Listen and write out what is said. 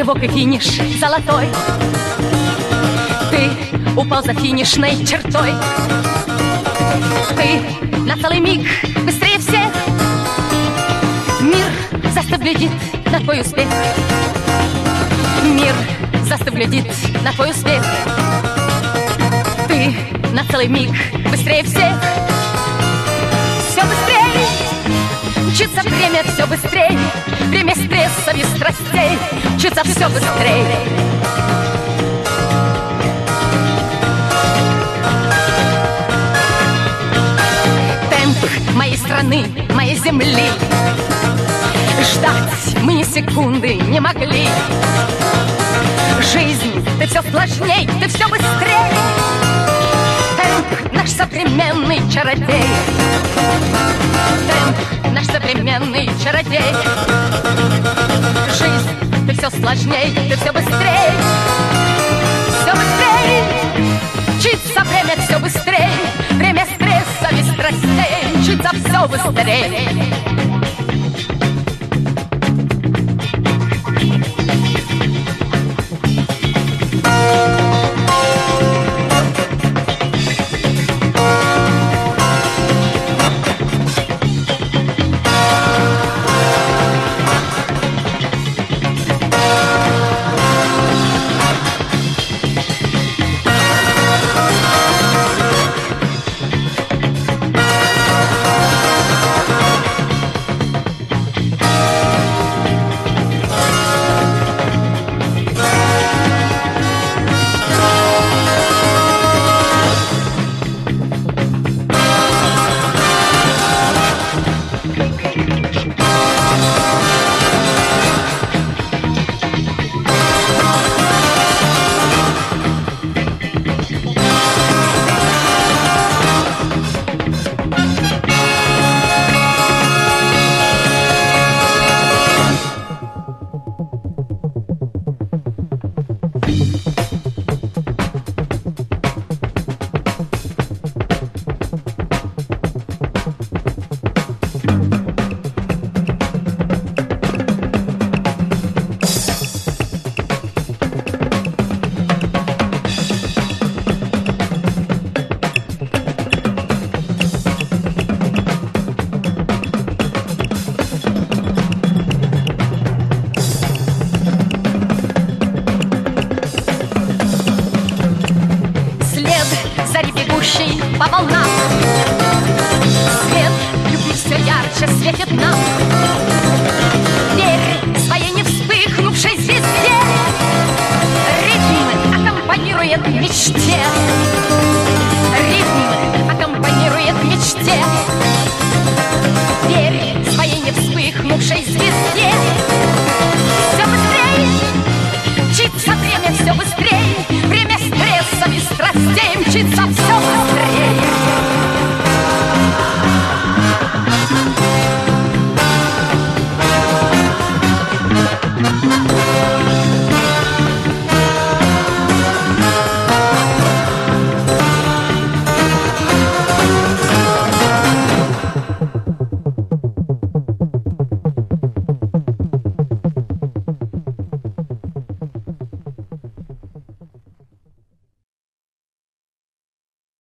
рывок и финиш золотой. Ты упал за финишной чертой. Ты на целый миг быстрее всех. Мир застыв глядит на твой успех. Мир застыв глядит на твой успех. Ты на целый миг быстрее всех. Все быстрее мчится время, все быстрее. Время стрессов и страстей мчится все быстрее. Темп моей страны, моей земли. Ждать мы ни секунды не могли. Жизнь, ты все сложней, ты все быстрее. Темп наш современный чародей. Темп наш современный чародей. Жизнь, ты все сложней, ты все быстрее. Все быстрее мчится время, все быстрее. Время стресса и страстей мчится все быстрее. По волнам свет любви все ярче светит нам. Верь своей не вспыхнувшей звезде. Ритм аккомпанирует мечте.